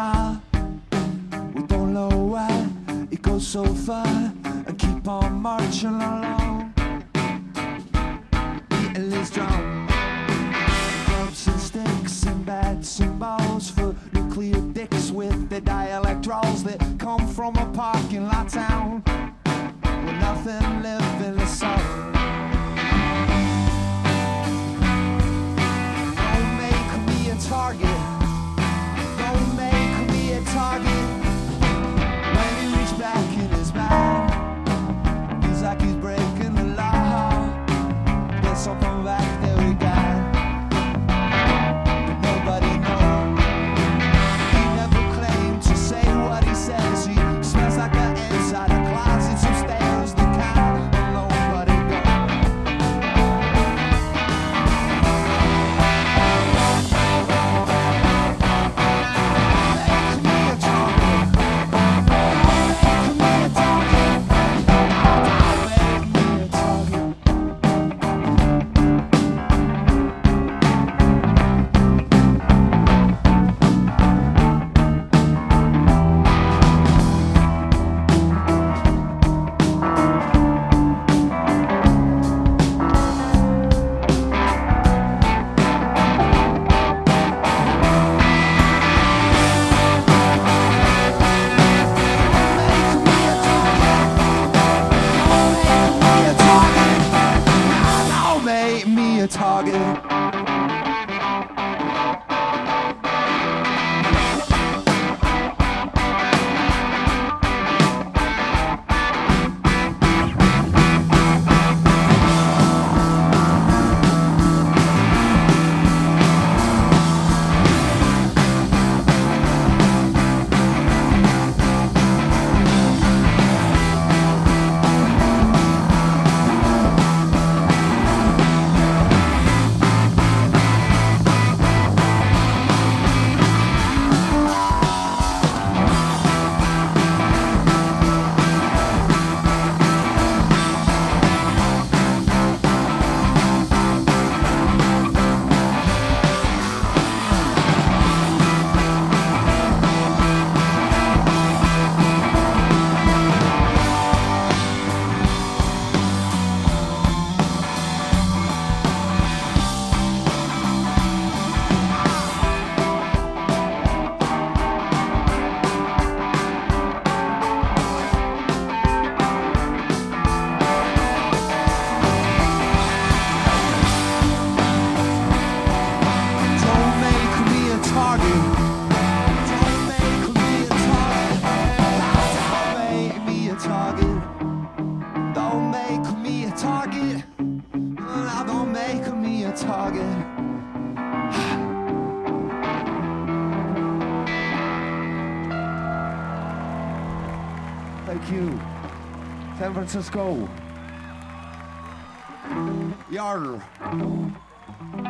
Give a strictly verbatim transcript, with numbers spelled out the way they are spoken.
smile. We don't know why it goes so far and keep on marching along. Beating is drum, clubs and sticks and bats and balls for nuclear dicks with the dialect draws that come from a parking lot town where nothing lived in the sun. Don't make me a target. Don't make me a target. When he reached back in his mind, feels like he's breaking the law. Guess I'll come back there again. But nobody knows. He never claimed to say what he says. He smells like an inside a closet upstairs. The kind that nobody knows. Make me a target. Make me a target. Make me a target. Make me a target. Don't make me a target. Don't make me a target. Don't make me a target. Don't make me a target. Now don't make me a target. Thank you. San Francisco. Yarr.